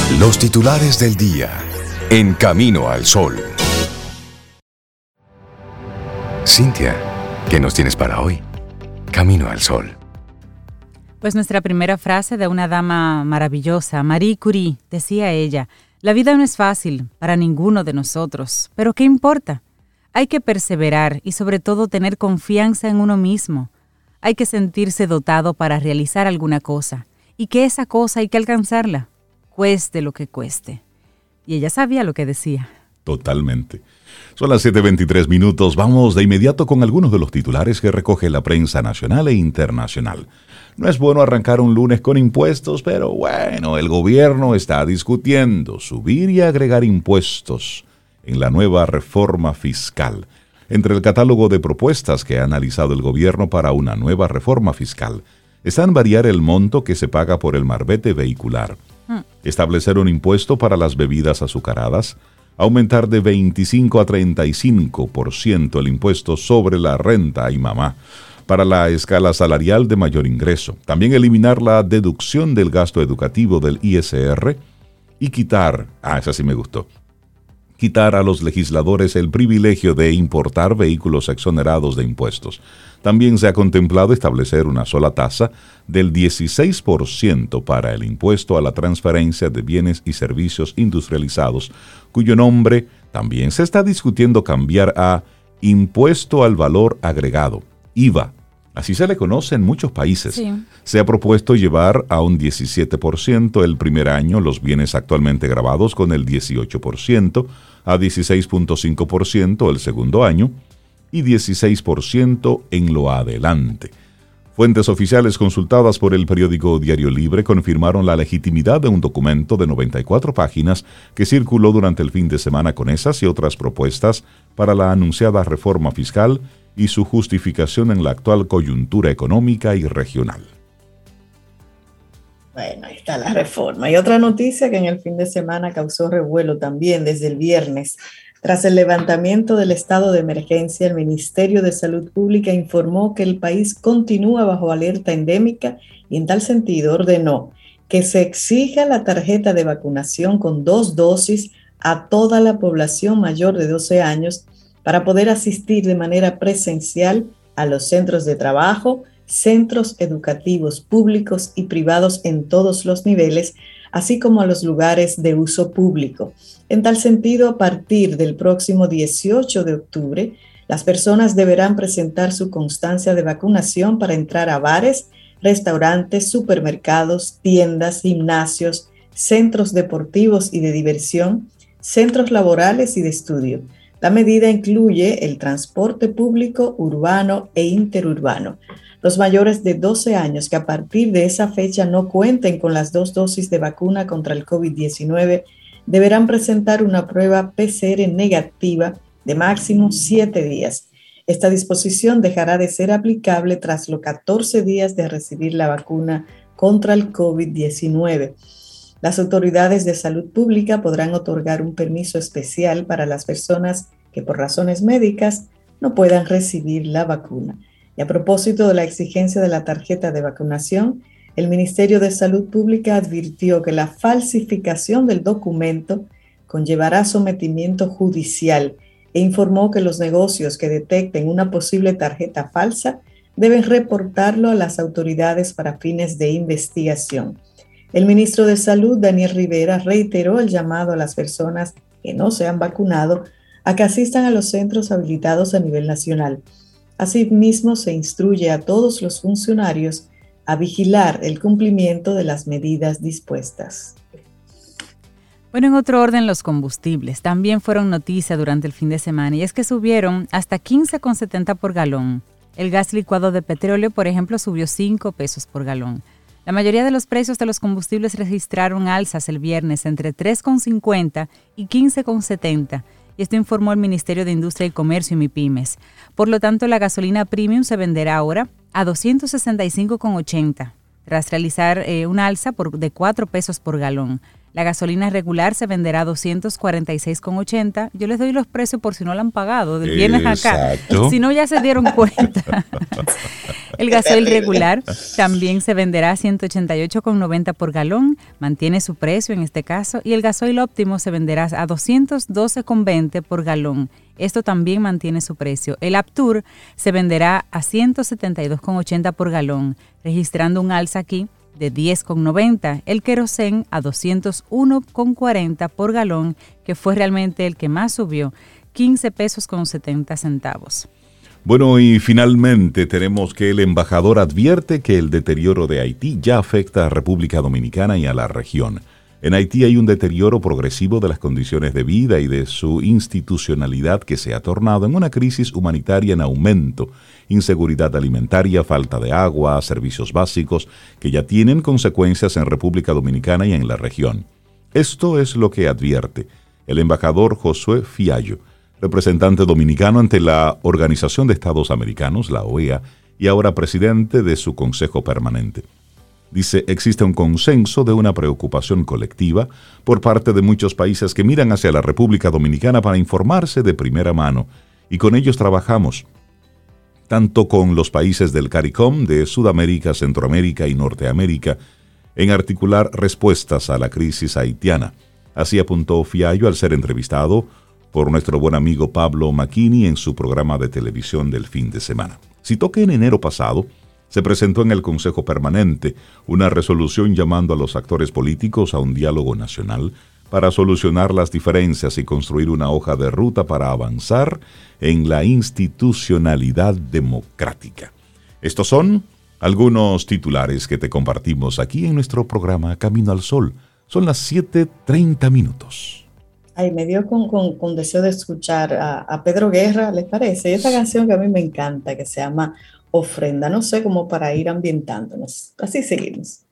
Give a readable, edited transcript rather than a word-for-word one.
Los titulares del día en Camino al Sol. Cintia, ¿qué nos tienes para hoy? Camino al Sol. Pues nuestra primera frase de una dama maravillosa, Marie Curie, decía ella: la vida no es fácil para ninguno de nosotros, pero ¿qué importa? Hay que perseverar y sobre todo tener confianza en uno mismo. Hay que sentirse dotado para realizar alguna cosa y que esa cosa hay que alcanzarla, cueste lo que cueste. Y ella sabía lo que decía. Totalmente. Son las 7:23. Vamos de inmediato con algunos de los titulares que recoge la prensa nacional e internacional. No es bueno arrancar un lunes con impuestos, pero bueno, el gobierno está discutiendo subir y agregar impuestos en la nueva reforma fiscal. Entre el catálogo de propuestas que ha analizado el gobierno para una nueva reforma fiscal, están variar el monto que se paga por el marbete vehicular, establecer un impuesto para las bebidas azucaradas, aumentar de 25 a 35% el impuesto sobre la renta y mamá para la escala salarial de mayor ingreso, también eliminar la deducción del gasto educativo del ISR y quitar, esa sí me gustó, quitar a los legisladores el privilegio de importar vehículos exonerados de impuestos. También se ha contemplado establecer una sola tasa del 16% para el impuesto a la transferencia de bienes y servicios industrializados, cuyo nombre también se está discutiendo cambiar a Impuesto al Valor Agregado, IVA. Así se le conoce en muchos países. Sí. Se ha propuesto llevar a un 17% el primer año los bienes actualmente gravados con el 18%, a 16.5% el segundo año y 16% en lo adelante. Fuentes oficiales consultadas por el periódico Diario Libre confirmaron la legitimidad de un documento de 94 páginas que circuló durante el fin de semana con esas y otras propuestas para la anunciada reforma fiscal y su justificación en la actual coyuntura económica y regional. Bueno, ahí está la reforma. Y otra noticia que en el fin de semana causó revuelo también desde el viernes. Tras el levantamiento del estado de emergencia, el Ministerio de Salud Pública informó que el país continúa bajo alerta endémica y en tal sentido ordenó que se exija la tarjeta de vacunación con 2 dosis a toda la población mayor de 12 años para poder asistir de manera presencial a los centros de trabajo, centros educativos públicos y privados en todos los niveles, así como a los lugares de uso público. En tal sentido, a partir del próximo 18 de octubre, las personas deberán presentar su constancia de vacunación para entrar a bares, restaurantes, supermercados, tiendas, gimnasios, centros deportivos y de diversión, centros laborales y de estudio. La medida incluye el transporte público urbano e interurbano. Los mayores de 12 años que a partir de esa fecha no cuenten con las 2 dosis de vacuna contra el COVID-19 deberán presentar una prueba PCR negativa de máximo 7 días. Esta disposición dejará de ser aplicable tras los 14 días de recibir la vacuna contra el COVID-19. Las autoridades de salud pública podrán otorgar un permiso especial para las personas que por razones médicas no puedan recibir la vacuna. Y a propósito de la exigencia de la tarjeta de vacunación, el Ministerio de Salud Pública advirtió que la falsificación del documento conllevará sometimiento judicial e informó que los negocios que detecten una posible tarjeta falsa deben reportarlo a las autoridades para fines de investigación. El ministro de Salud, Daniel Rivera, reiteró el llamado a las personas que no se han vacunado a que asistan a los centros habilitados a nivel nacional. Asimismo, se instruye a todos los funcionarios a vigilar el cumplimiento de las medidas dispuestas. Bueno, en otro orden, los combustibles también fueron noticia durante el fin de semana y es que subieron hasta 15,70 por galón. El gas licuado de petróleo, por ejemplo, subió 5 pesos por galón. La mayoría de los precios de los combustibles registraron alzas el viernes entre 3,50 y 15,70. Y esto informó el Ministerio de Industria y Comercio y MIPYMES. Por lo tanto, la gasolina premium se venderá ahora a 265,80, tras realizar una alza de 4 pesos por galón. La gasolina regular se venderá a 246,80. Yo les doy los precios por si no la han pagado del viernes acá. Si no, ya se dieron cuenta. El gasoil regular también se venderá a 188,90 por galón, mantiene su precio en este caso, y el gasoil óptimo se venderá a 212,20 por galón. Esto también mantiene su precio. El Aptur se venderá a 172,80 por galón, registrando un alza aquí de 10,90. El querosén a 201,40 por galón, que fue realmente el que más subió, 15 pesos con 70 centavos. Bueno, y finalmente tenemos que el embajador advierte que el deterioro de Haití ya afecta a República Dominicana y a la región. En Haití hay un deterioro progresivo de las condiciones de vida y de su institucionalidad que se ha tornado en una crisis humanitaria en aumento, inseguridad alimentaria, falta de agua, servicios básicos, que ya tienen consecuencias en República Dominicana y en la región. Esto es lo que advierte el embajador Josué Fiallo, representante dominicano ante la Organización de Estados Americanos, la OEA, y ahora presidente de su Consejo Permanente. Dice, existe un consenso de una preocupación colectiva por parte de muchos países que miran hacia la República Dominicana para informarse de primera mano, y con ellos trabajamos, tanto con los países del CARICOM, de Sudamérica, Centroamérica y Norteamérica, en articular respuestas a la crisis haitiana. Así apuntó Fiallo al ser entrevistado por nuestro buen amigo Pablo Macchini en su programa de televisión del fin de semana. Citó que en enero pasado se presentó en el Consejo Permanente una resolución llamando a los actores políticos a un diálogo nacional para solucionar las diferencias y construir una hoja de ruta para avanzar en la institucionalidad democrática. Estos son algunos titulares que te compartimos aquí en nuestro programa Camino al Sol. Son las 7:30 minutos. Ay, me dio con deseo de escuchar a Pedro Guerra, ¿les parece? Esta canción que a mí me encanta, que se llama Ofrenda, no sé, como para ir ambientándonos. Así seguimos.